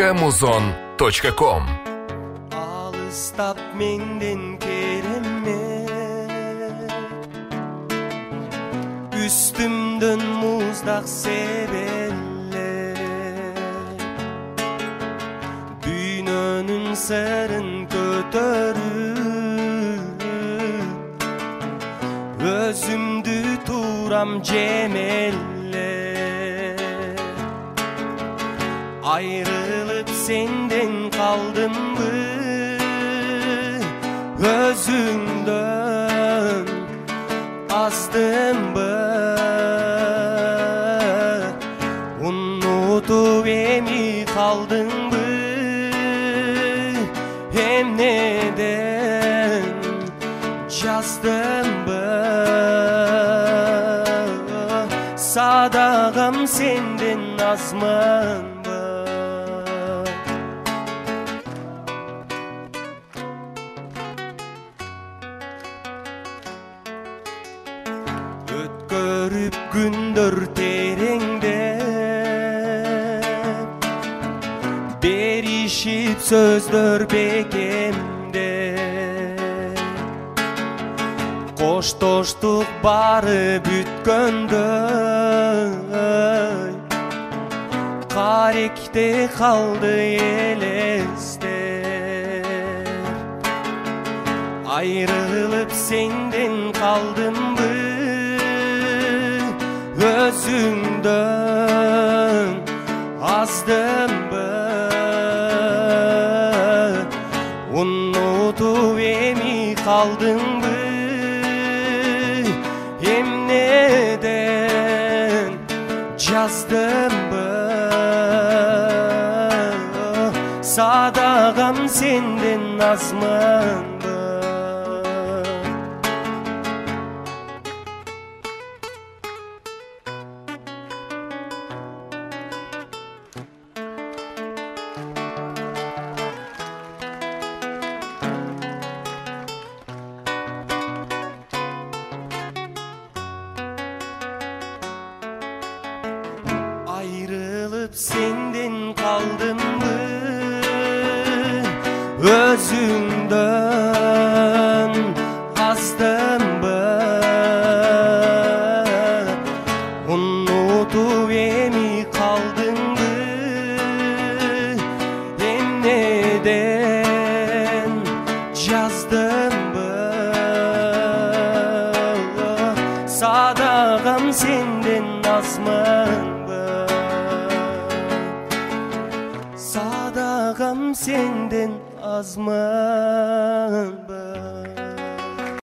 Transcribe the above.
www.muzon.com Alыстап менден керемет Үстімден мұздақ себелер Дүйнөнүн сырын көтөрүп Өзүмдү турам жемеллеп Ayrılıp senden kaldımбы Özüңдөн azdımбы Unutup эми kaldımбы Эмнеден жаздымбы Садагам сенден азмын Өткөрүп күндөр тереңдеп Беришип сөздөр бекемдеп Коштоштук бары бүткөндөй Каректе калды элестеп Ayrılıp senden kaldımбы Özüңдөн azdымбы Unutup эми kaldımбы Эмнеден жаздымбы Садагам сенден азмынбы Ayrılıp senden kaldımбы Özüңдөн azdымбы Unutup эми kaldымбы Эмнеден жаздымбы Садагам сенден азмынбы Садагам сенден азмынбы